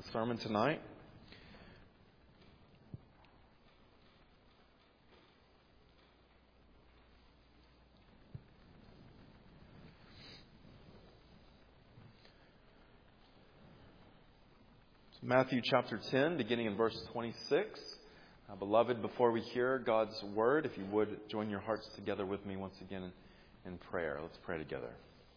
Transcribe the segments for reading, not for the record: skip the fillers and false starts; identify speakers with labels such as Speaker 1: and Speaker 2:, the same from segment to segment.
Speaker 1: sermon tonight. Matthew chapter 10, beginning in verse 26. Beloved, before we hear God's word, if you would join your hearts together with me once again in prayer. Let's pray together.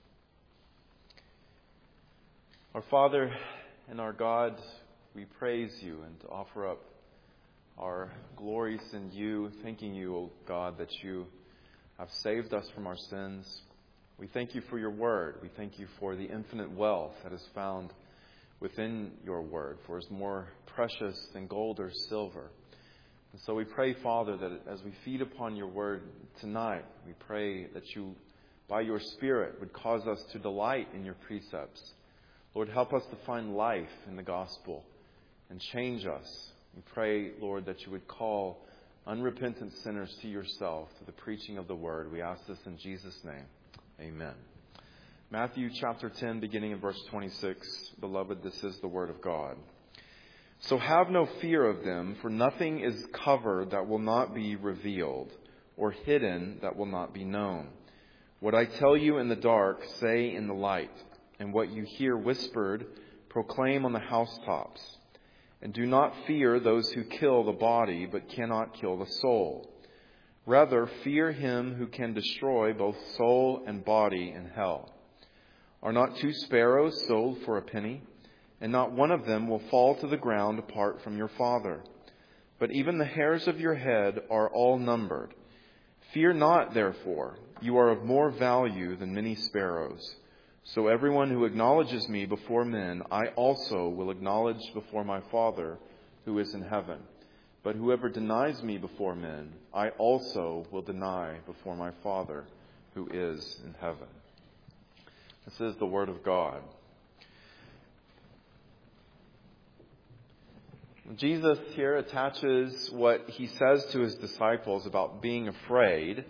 Speaker 1: Our Father and our God, we praise you and offer up our glories in you, thanking you, O God, that you have saved us from our sins. We thank you for your word. We thank you for the infinite wealth that is found within your word, for it is more precious than gold or silver. And so we pray, Father, that as we feed upon your word tonight, we pray that you, by your Spirit, would cause us to delight in your precepts. Lord, help us to find life in the gospel and change us. We pray, Lord, that you would call unrepentant sinners to yourself through the preaching of the word. We ask this in Jesus' name. Amen. Matthew chapter 10, beginning in verse 26. Beloved, this is the word of God. So have no fear of them, for nothing is covered that will not be revealed, or hidden that will not be known. What I tell you in the dark, say in the light, and what you hear whispered, proclaim on the housetops. And do not fear those who kill the body, but cannot kill the soul. Rather, fear him who can destroy both soul and body in hell. Are not 2 sparrows sold for a penny? And not one of them will fall to the ground apart from your Father. But even the hairs of your head are all numbered. Fear not, therefore. You are of more value than many sparrows. So everyone who acknowledges me before men, I also will acknowledge before my Father who is in heaven. But whoever denies me before men, I also will deny before my Father who is in heaven. This is the word of God. Jesus here attaches what he says to his disciples about being afraid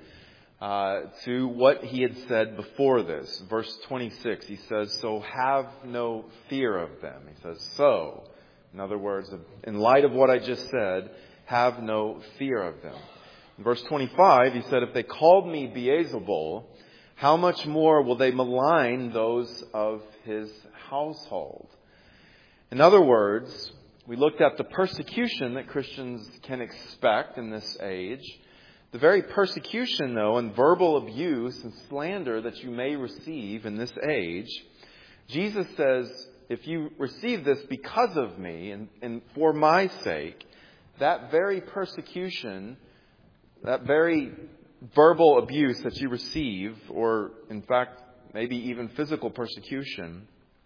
Speaker 1: to what he had said before this. Verse 26, he says, so have no fear of them. He says, so, in other words, in light of what I just said, have no fear of them. In verse 25, he said, if they called me Beelzebul, how much more will they malign those of his household? In other words, we looked at the persecution that Christians can expect in this age. The very persecution, though, and verbal abuse and slander that you may receive in this age, Jesus says, if you receive this because of me and for my sake, that very persecution, that very verbal abuse that you receive, or in fact, maybe even physical persecution,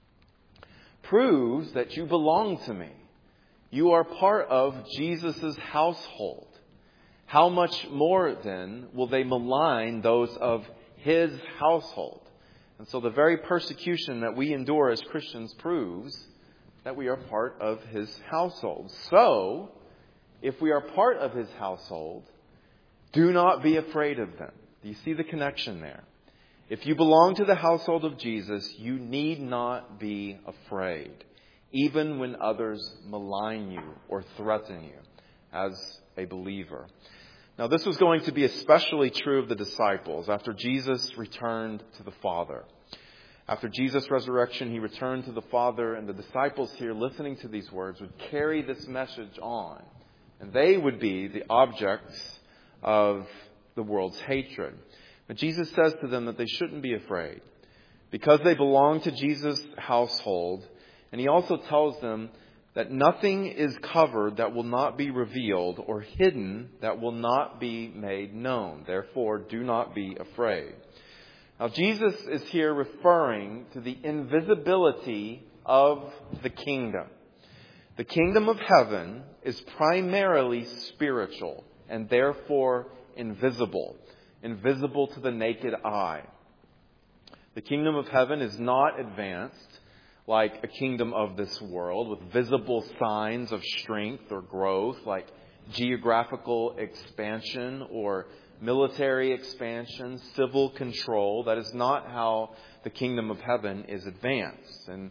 Speaker 1: proves that you belong to me. You are part of Jesus' household. How much more, then, will they malign those of his household? And so the very persecution that we endure as Christians proves that we are part of his household. So, if we are part of his household, do not be afraid of them. Do you see the connection there? If you belong to the household of Jesus, you need not be afraid, even when others malign you or threaten you as a believer. Now, this was going to be especially true of the disciples after Jesus returned to the Father. After Jesus' resurrection, he returned to the Father, and the disciples here listening to these words would carry this message on. And they would be the objects of the world's hatred. But Jesus says to them that they shouldn't be afraid because they belong to Jesus' household. And he also tells them that nothing is covered that will not be revealed, or hidden that will not be made known. Therefore, do not be afraid. Now, Jesus is here referring to the invisibility of the kingdom. The kingdom of heaven is primarily spiritual and therefore invisible to the naked eye. The kingdom of heaven is not advanced like a kingdom of this world with visible signs of strength or growth, like geographical expansion or military expansion, civil control. That is not how the kingdom of heaven is advanced. And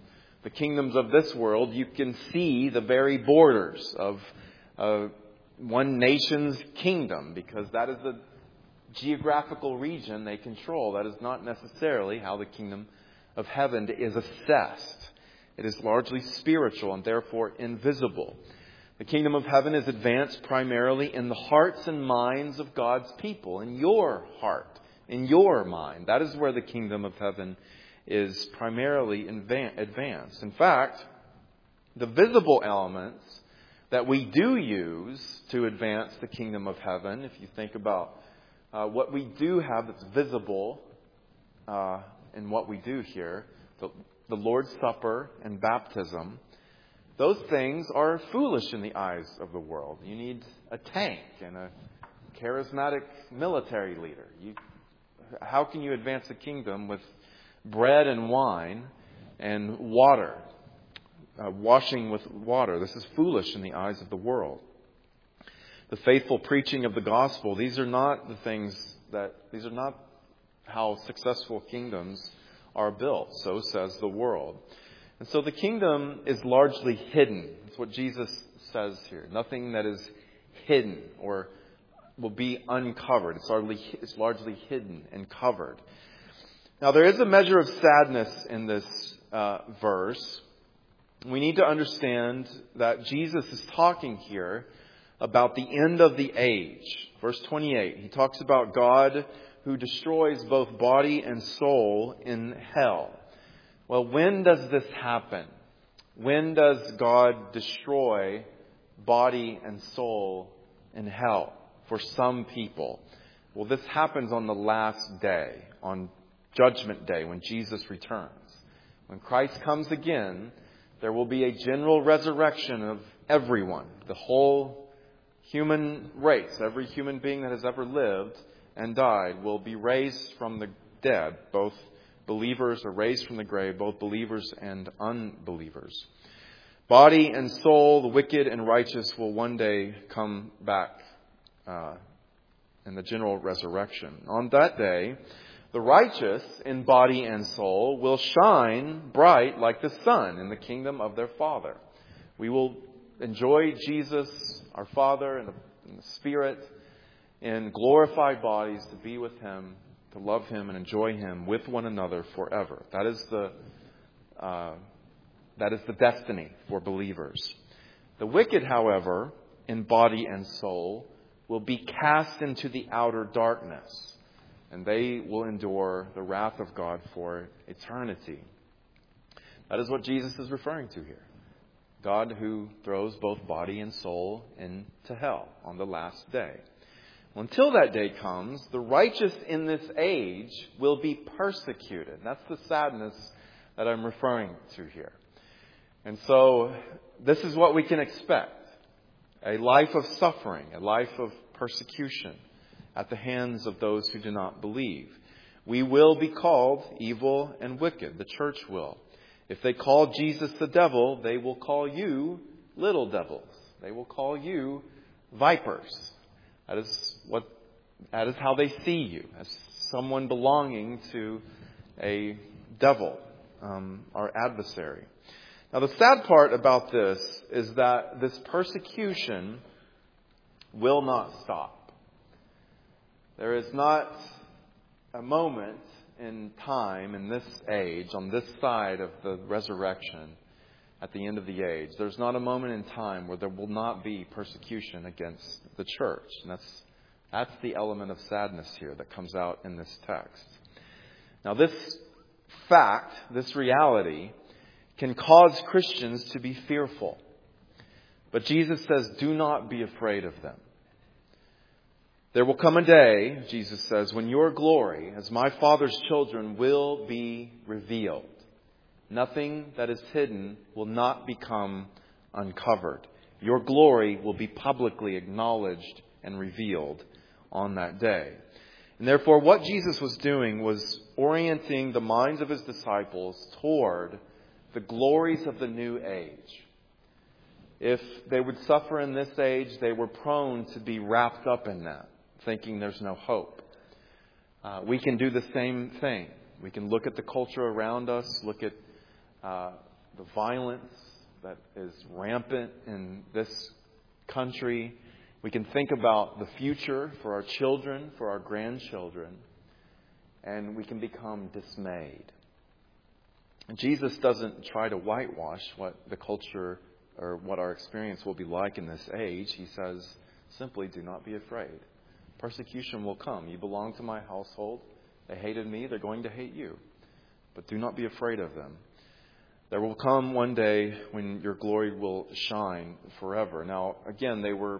Speaker 1: the kingdoms of this world, you can see the very borders of one nation's kingdom, because that is the geographical region they control. That is not necessarily how the kingdom of heaven is assessed. It is largely spiritual and therefore invisible. The kingdom of heaven is advanced primarily in the hearts and minds of God's people, in your heart, in your mind. That is where the kingdom of heaven is primarily advanced. In fact, the visible elements that we do use to advance the kingdom of heaven, if you think about what we do have that's visible in what we do here, the Lord's Supper and baptism, those things are foolish in the eyes of the world. You need a tank and a charismatic military leader. How can you advance the kingdom with bread and wine and water, washing with water? This is foolish in the eyes of the world. The faithful preaching of the gospel, these are not how successful kingdoms are built. So says the world. And so the kingdom is largely hidden. That's what Jesus says here. Nothing that is hidden or will be uncovered. It's largely hidden and covered. Now, there is a measure of sadness in this verse. We need to understand that Jesus is talking here about the end of the age. Verse 28, he talks about God who destroys both body and soul in hell. Well, when does this happen? When does God destroy body and soul in hell for some people? Well, this happens on the last day, on Judgment Day, when Jesus returns. When Christ comes again, there will be a general resurrection of everyone, the whole human race. Every human being that has ever lived and died will be raised from the dead. Both believers are raised from the grave, both believers and unbelievers. Body and soul, the wicked and righteous, will one day come back in the general resurrection. On that day, the righteous in body and soul will shine bright like the sun in the kingdom of their Father. We will enjoy Jesus, our Father, in the Spirit, in glorified bodies, to be with Him, to love Him and enjoy Him with one another forever. That is the destiny for believers. The wicked, however, in body and soul, will be cast into the outer darkness, and they will endure the wrath of God for eternity. That is what Jesus is referring to here. God who throws both body and soul into hell on the last day. Until that day comes, the righteous in this age will be persecuted. That's the sadness that I'm referring to here. And so this is what we can expect. A life of suffering, a life of persecution at the hands of those who do not believe. We will be called evil and wicked. The church will. If they call Jesus the devil, they will call you little devils. They will call you vipers. That is how they see you, as someone belonging to a devil, our adversary. Now, the sad part about this is that this persecution will not stop. There is not a moment in time, in this age, on this side of the resurrection, at the end of the age, there's not a moment in time where there will not be persecution against the church. And that's the element of sadness here that comes out in this text. Now, this fact, this reality, can cause Christians to be fearful. But Jesus says, do not be afraid of them. There will come a day, Jesus says, when your glory, as my Father's children, will be revealed. Nothing that is hidden will not become uncovered. Your glory will be publicly acknowledged and revealed on that day. And therefore, what Jesus was doing was orienting the minds of His disciples toward the glories of the new age. If they would suffer in this age, they were prone to be wrapped up in that, thinking there's no hope. We can do the same thing. We can look at the culture around us, look at the violence that is rampant in this country. We can think about the future for our children, for our grandchildren, and we can become dismayed. And Jesus doesn't try to whitewash what the culture or what our experience will be like in this age. He says, simply, do not be afraid. Persecution will come. You belong to my household. They hated me. They're going to hate you. But do not be afraid of them. There will come one day when your glory will shine forever. Now, again,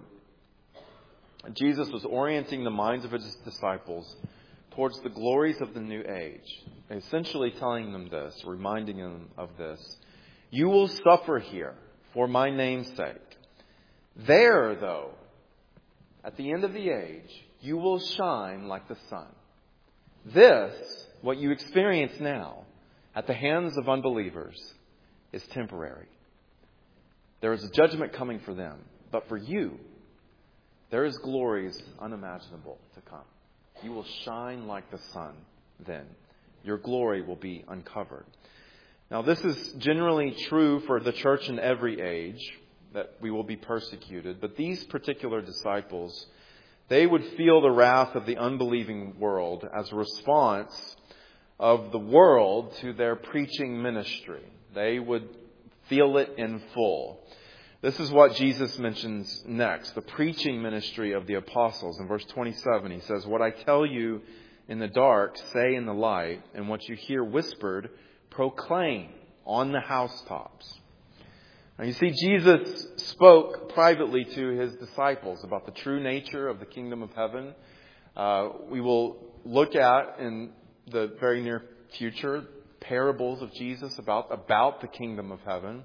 Speaker 1: Jesus was orienting the minds of his disciples towards the glories of the new age, essentially telling them this, reminding them of this. You will suffer here for my name's sake. There, though, at the end of the age, you will shine like the sun. This, what you experience now at the hands of unbelievers, is temporary. There is a judgment coming for them. But for you, there is glories unimaginable to come. You will shine like the sun then. Your glory will be uncovered. Now, this is generally true for the church in every age, that we will be persecuted. But these particular disciples, they would feel the wrath of the unbelieving world as a response of the world to their preaching ministry. They would feel it in full. This is what Jesus mentions next, the preaching ministry of the apostles. In verse 27, he says, what I tell you in the dark, say in the light, and what you hear whispered, proclaim on the housetops. Now you see, Jesus spoke privately to his disciples about the true nature of the kingdom of heaven. We will look at in the very near future parables of Jesus about the kingdom of heaven,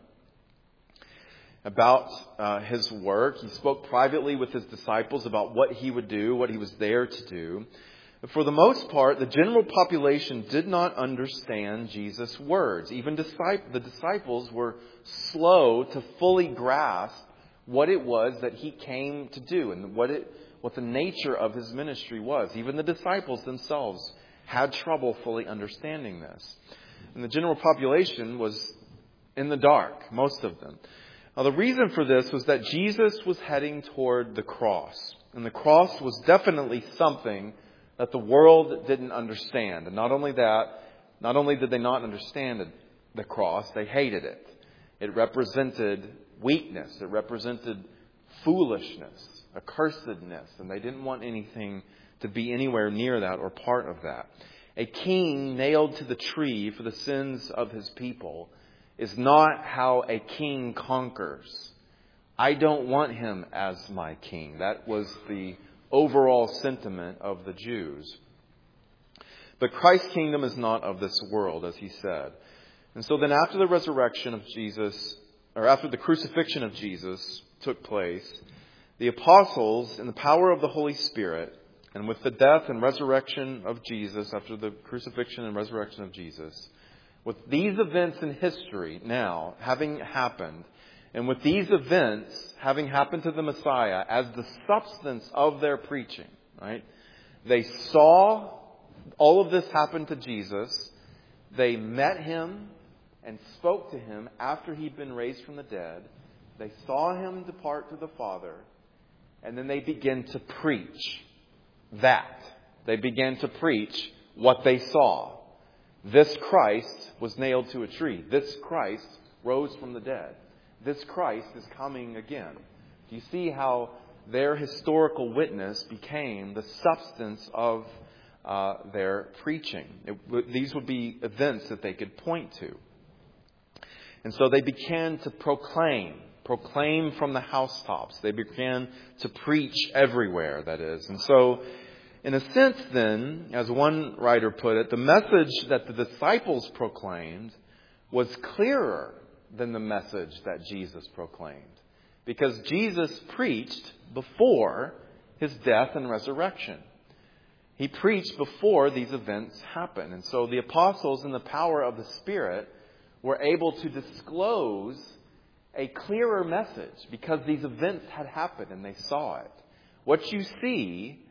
Speaker 1: about his work. He spoke privately with his disciples about what he would do, what he was there to do. But for the most part, the general population did not understand Jesus' words. Even the disciples were slow to fully grasp what it was that he came to do and what the nature of his ministry was. Even the disciples themselves had trouble fully understanding this. And the general population was in the dark, most of them. Now, the reason for this was that Jesus was heading toward the cross. And the cross was definitely something that the world didn't understand. And not only did they not understand the cross, they hated it. It represented weakness. It represented foolishness, accursedness. And they didn't want anything to be anywhere near that or part of that. A king nailed to the tree for the sins of his people is not how a king conquers. I don't want him as my king. That was the overall sentiment of the Jews. But Christ's kingdom is not of this world, as he said. And so then after the resurrection of Jesus, or after the crucifixion of Jesus took place, the apostles, in the power of the Holy Spirit, and with the death and resurrection of Jesus, after the crucifixion and resurrection of Jesus, with these events in history now having happened, and with these events having happened to the Messiah as the substance of their preaching, right? They saw all of this happen to Jesus. They met him and spoke to him after he'd been raised from the dead. They saw him depart to the Father. And then they began to preach that. They began to preach what they saw. This Christ was nailed to a tree. This Christ rose from the dead. This Christ is coming again. Do you see how their historical witness became the substance of their preaching? These would be events that they could point to. And so they began to proclaim from the housetops. They began to preach everywhere, that is. And so, in a sense then, as one writer put it, the message that the disciples proclaimed was clearer than the message that Jesus proclaimed. Because Jesus preached before his death and resurrection. He preached before these events happened. And so the apostles, in the power of the Spirit, were able to disclose a clearer message because these events had happened and they saw it. What you see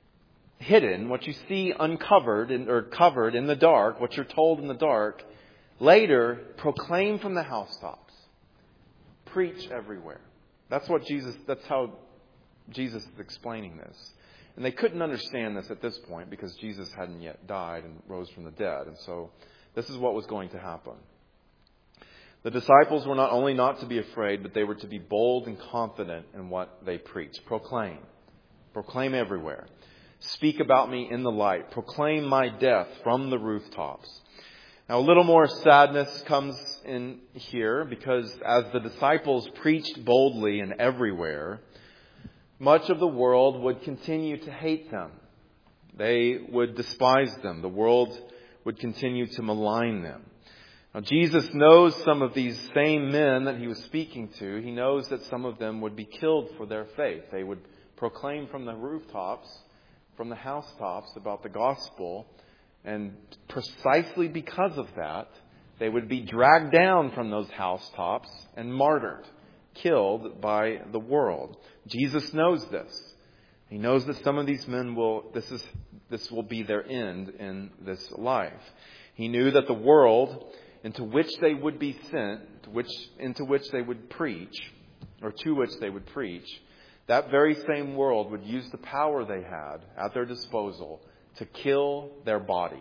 Speaker 1: hidden, what you see uncovered or covered in the dark, what you're told in the dark, Later, proclaim from the housetops. Preach everywhere. That's how Jesus is explaining this. And they couldn't understand this at this point because Jesus hadn't yet died and rose from the dead. And so this is what was going to happen. The disciples were not only not to be afraid, but they were to be bold and confident in what they preached. Proclaim. Proclaim everywhere. Speak about me in the light. Proclaim my death from the rooftops. Now, a little more sadness comes in here because as the disciples preached boldly and everywhere, much of the world would continue to hate them. They would despise them. The world would continue to malign them. Now, Jesus knows some of these same men that he was speaking to. He knows that some of them would be killed for their faith. They would proclaim from the rooftops, from the housetops about the gospel. And precisely because of that, they would be dragged down from those housetops and martyred, killed by the world. Jesus knows this. He knows that some of these men this will be their end in this life. He knew that the world into which they would be sent, into which they would preach, or to which they would preach, that very same world would use the power they had at their disposal to kill their bodies.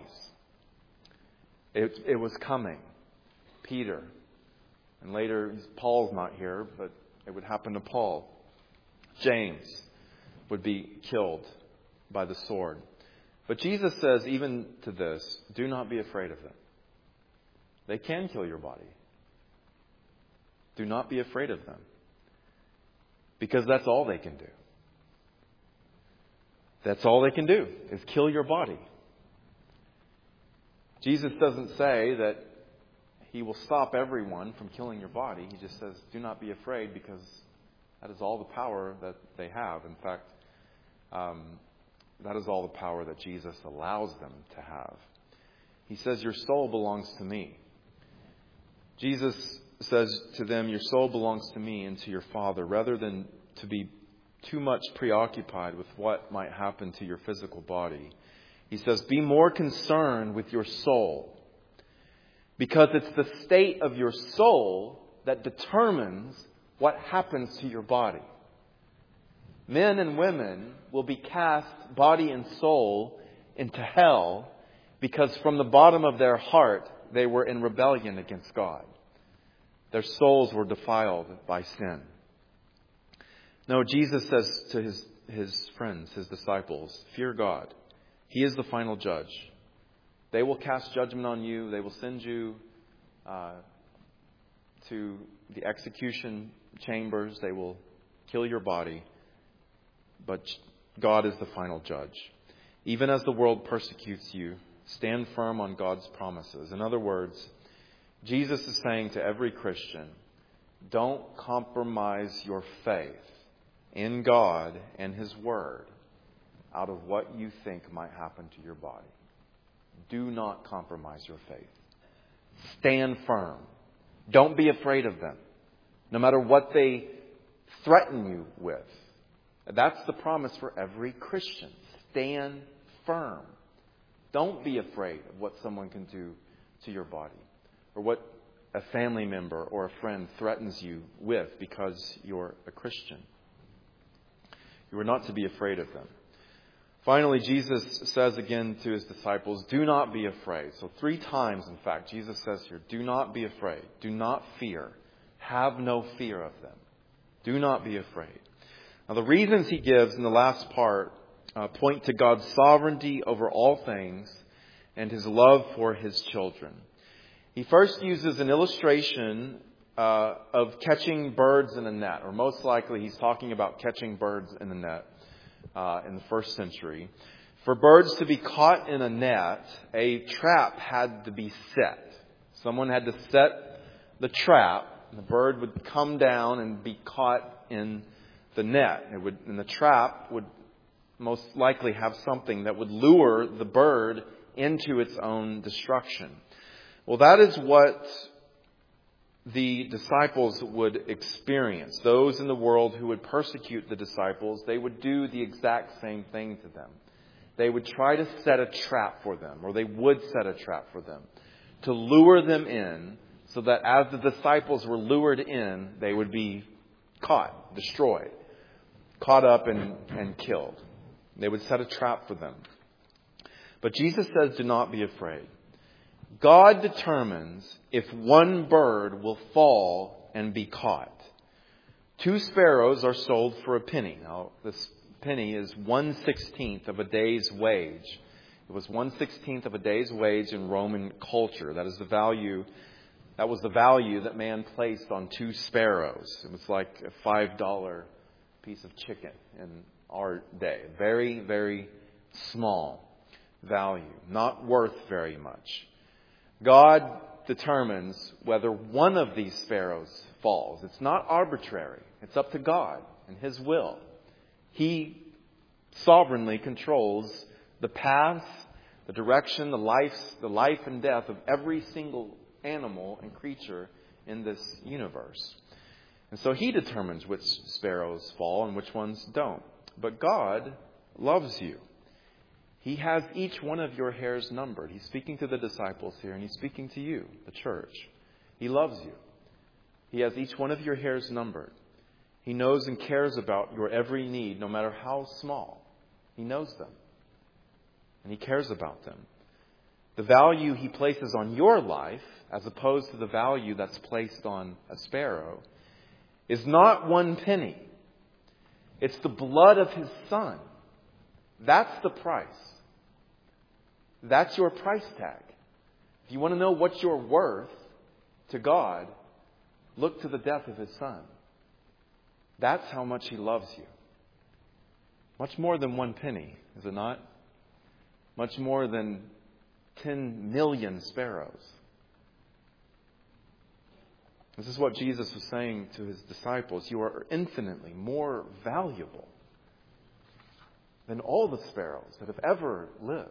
Speaker 1: It was coming. Peter, and later Paul's not here, but it would happen to Paul. James would be killed by the sword. But Jesus says, even to this, do not be afraid of them. They can kill your body. Do not be afraid of them. Because that's all they can do. That's all they can do, is kill your body. Jesus doesn't say that he will stop everyone from killing your body. He just says, do not be afraid, because that is all the power that they have. In fact, that is all the power that Jesus allows them to have. He says, your soul belongs to me. Jesus says to them, your soul belongs to me and to your Father, rather than to be too much preoccupied with what might happen to your physical body. He says, be more concerned with your soul, because it's the state of your soul that determines what happens to your body. Men and women will be cast, body and soul, into hell because from the bottom of their heart they were in rebellion against God. Their souls were defiled by sin. No, Jesus says to his friends, his disciples, fear God. He is the final judge. They will cast judgment on you. They will send you to the execution chambers. They will kill your body. But God is the final judge. Even as the world persecutes you, stand firm on God's promises. In other words, Jesus is saying to every Christian, don't compromise your faith in God and His Word out of what you think might happen to your body. Do not compromise your faith. Stand firm. Don't be afraid of them, no matter what they threaten you with. That's the promise for every Christian. Stand firm. Don't be afraid of what someone can do to your body, or what a family member or a friend threatens you with because you're a Christian. You are not to be afraid of them. Finally, Jesus says again to His disciples, do not be afraid. So 3 times, in fact, Jesus says here, do not be afraid. Do not fear. Have no fear of them. Do not be afraid. Now, the reasons He gives in the last part point to God's sovereignty over all things and His love for His children. He first uses an illustration of catching birds in a net, or most likely He's talking about catching birds in a net in the first century. For birds to be caught in a net, a trap had to be set. Someone had to set the trap. The bird would come down and be caught in the net. And the trap would most likely have something that would lure the bird into its own destruction. Well, that is what the disciples would experience. Those in the world who would persecute the disciples, they would do the exact same thing to them. They would try to set a trap for them, or they would set a trap for them, to lure them in so that as the disciples were lured in, they would be caught, destroyed, caught up and killed. They would set a trap for them. But Jesus says, do not be afraid. God determines if one bird will fall and be caught. 2 sparrows are sold for a penny. Now, this penny is 1/16 of a day's wage. It was 1/16 of a day's wage in Roman culture. That was the value that man placed on 2 sparrows. It was like a $5 piece of chicken in our day. Very, very small value. Not worth very much. God determines whether one of these sparrows falls. It's not arbitrary. It's up to God and His will. He sovereignly controls the paths, the direction, the life and death of every single animal and creature in this universe. And so He determines which sparrows fall and which ones don't. But God loves you. He has each one of your hairs numbered. He's speaking to the disciples here, and He's speaking to you, the church. He loves you. He has each one of your hairs numbered. He knows and cares about your every need, no matter how small. He knows them. And He cares about them. The value He places on your life, as opposed to the value that's placed on a sparrow, is not 1 penny. It's the blood of His Son. That's the price. That's your price tag. If you want to know what you're worth to God, look to the death of His Son. That's how much He loves you. Much more than 1 penny, is it not? Much more than 10 million sparrows. This is what Jesus was saying to His disciples. You are infinitely more valuable than all the sparrows that have ever lived.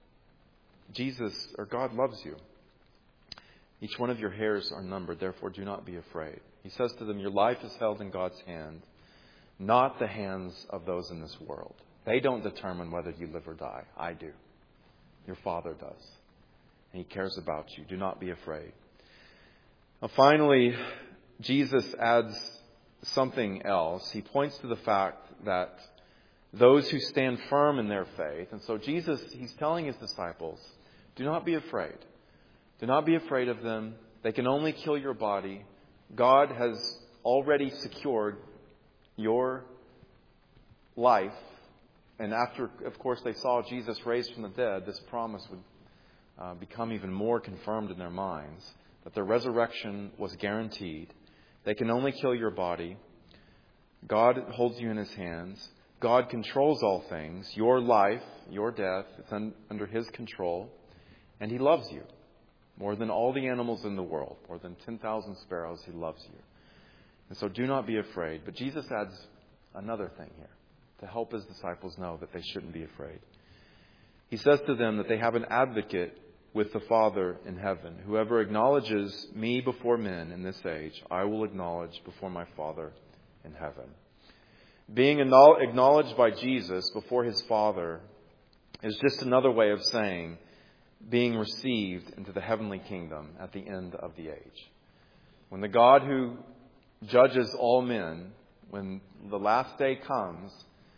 Speaker 1: God loves you. Each one of your hairs are numbered, therefore do not be afraid. He says to them, your life is held in God's hand, not the hands of those in this world. They don't determine whether you live or die. I do. Your Father does. And He cares about you. Do not be afraid. Now, finally, Jesus adds something else. He points to the fact that those who stand firm in their faith, and so He's telling His disciples, do not be afraid. Do not be afraid of them. They can only kill your body. God has already secured your life. And after, of course, they saw Jesus raised from the dead, this promise would become even more confirmed in their minds, that their resurrection was guaranteed. They can only kill your body. God holds you in His hands. God controls all things. Your life, your death, it's under His control. And He loves you. More than all the animals in the world, more than 10,000 sparrows, He loves you. And so do not be afraid. But Jesus adds another thing here to help His disciples know that they shouldn't be afraid. He says to them that they have an advocate with the Father in heaven. Whoever acknowledges me before men in this age, I will acknowledge before my Father in heaven. Being acknowledged by Jesus before His Father is just another way of saying being received into the heavenly kingdom at the end of the age. When the God who judges all men, when the last day comes,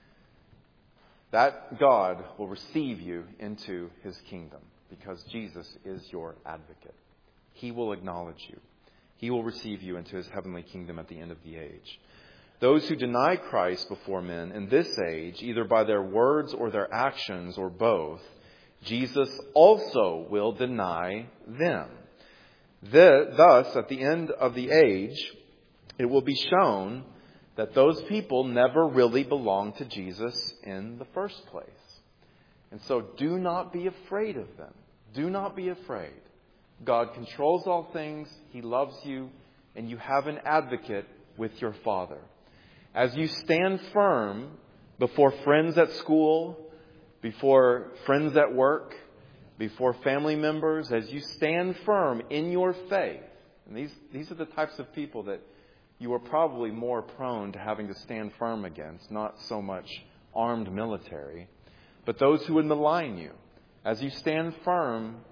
Speaker 1: that God will receive you into His kingdom because Jesus is your advocate. He will acknowledge you. He will receive you into His heavenly kingdom at the end of the age. Those who deny Christ before men in this age, either by their words or their actions or both, Jesus also will deny them. Thus, at the end of the age, it will be shown that those people never really belonged to Jesus in the first place. And so do not be afraid of them. Do not be afraid. God controls all things. He loves you. And you have an advocate with your Father. As you stand firm before friends at school, before friends at work, before family members, as you stand firm in your faith, and these are the types of people that you are probably more prone to having to stand firm against, not so much armed military, but those who would malign you. As you stand firm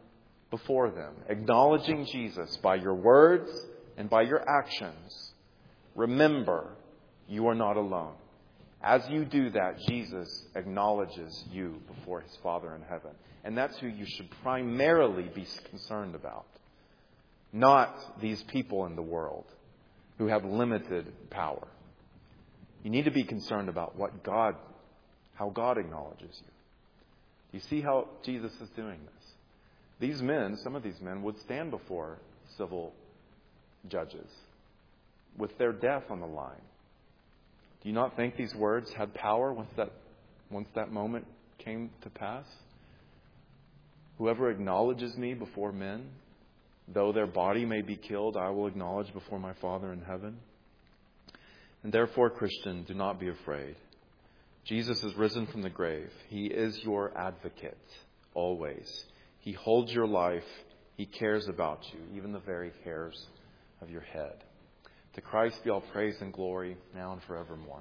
Speaker 1: before them, acknowledging Jesus by your words and by your actions, remember you are not alone. As you do that, Jesus acknowledges you before his Father in heaven. And that's who you should primarily be concerned about. Not these people in the world who have limited power. You need to be concerned about how God acknowledges you. Do you see how Jesus is doing this? These men, some of these men, would stand before civil judges with their death on the line. Do you not think these words had power once that moment came to pass? Whoever acknowledges me before men, though their body may be killed, I will acknowledge before my Father in heaven. And therefore, Christian, do not be afraid. Jesus is risen from the grave. He is your advocate, always. He holds your life. He cares about you, even the very hairs of your head. To Christ be all praise and glory, now and forevermore.